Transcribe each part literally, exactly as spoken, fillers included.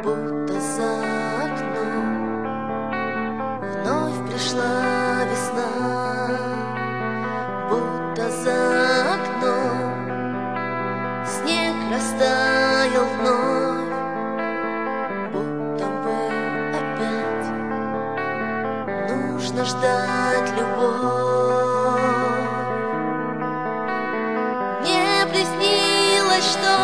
Будто за окном вновь пришла весна, будто за окном снег растаял вновь, будто бы опять нужно ждать любовь. Мне приснилось, что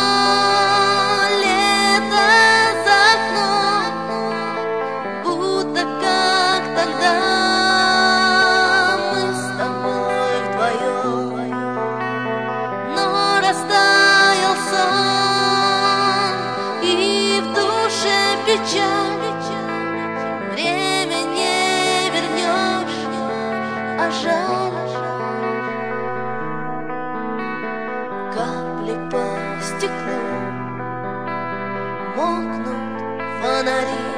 растаял сон, и в душе печаль. Время не вернешь, а жаль. Капли по стеклу, мокнут фонари,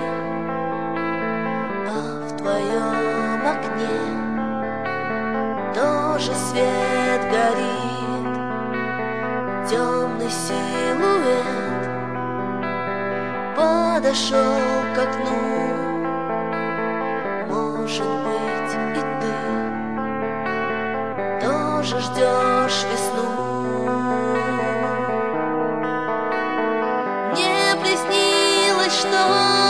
а в твоем окне тоже свет горит. Темный силуэт подошел к окну. Может быть, и ты тоже ждешь весну. Мне приснилось, что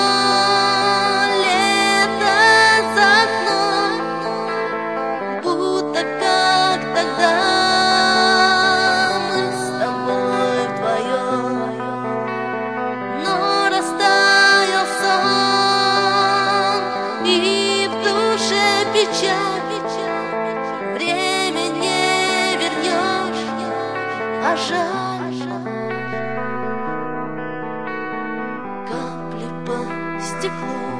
лето за окном, будто как тогда. Время не вернешь, а жаль. Капли по стеклу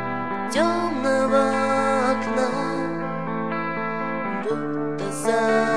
темного окна, будто за